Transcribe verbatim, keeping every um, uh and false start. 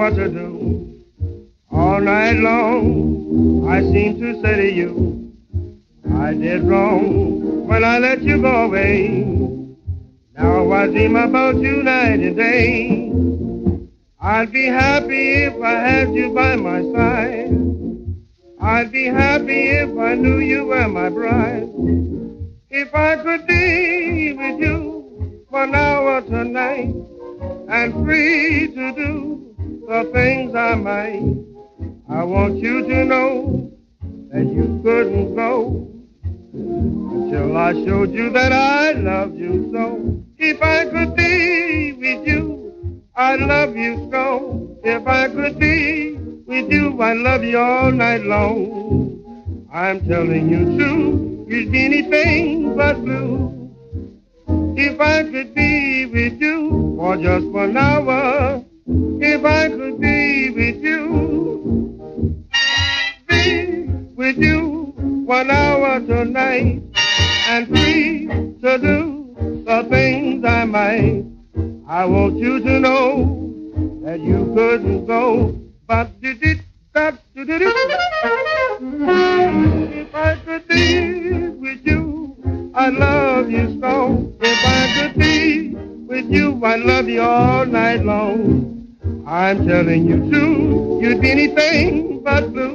what to do. All night long, I seem to say to you, I did wrong when I let you go away. Now I dream about you night and day. I'd be happy if I had you by my side. I'd be happy if I knew you were my bride. If I could be with you for an hour tonight and free to do the things I might, I want you to know that you couldn't go until I showed you that I love you so. If I could be with you, I'd love you so. If I could be with you, I'd love you all night long. I'm telling you true, you'd be anything but blue. If I could be with you for just one hour, if I could be with you, be with you one hour tonight and free to do the things I might. I want you to know that you couldn't go, but did it, that did it. If I could be with you, I love you so. If I could be with you, I love you all night long. I'm telling you true, you'd be anything but blue.